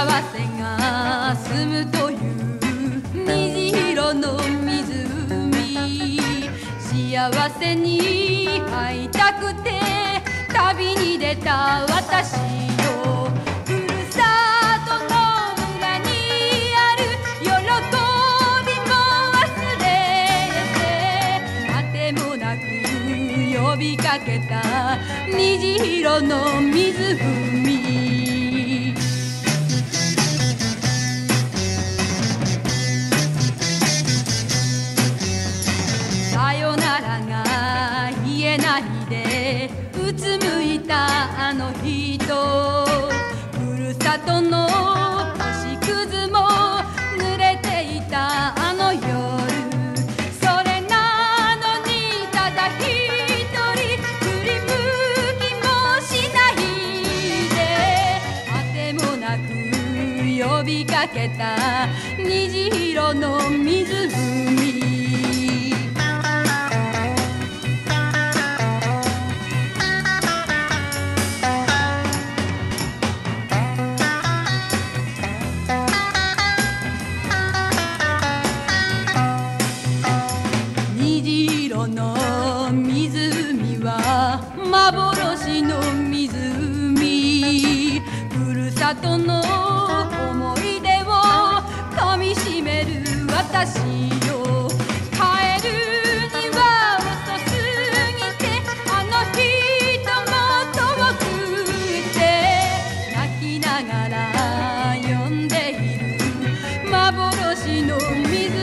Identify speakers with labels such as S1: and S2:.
S1: が住むという虹色の湖、幸せに会いたくて旅に出た私よ。ふるさとの村にある喜びも忘れて、あてもなく呼びかけた虹色の湖。さよならが言えないでうつむいたあの人、ふるさとの星屑も濡れていたあの夜、それなのにただ一人振り向きもしないで、あてもなく呼びかけた虹色の湖。虹色の湖は幻の湖、ふるさとの思い出をかみしめる私よ。帰るには遅すぎてあの人も遠くて、泣きながら呼んでいる幻の湖。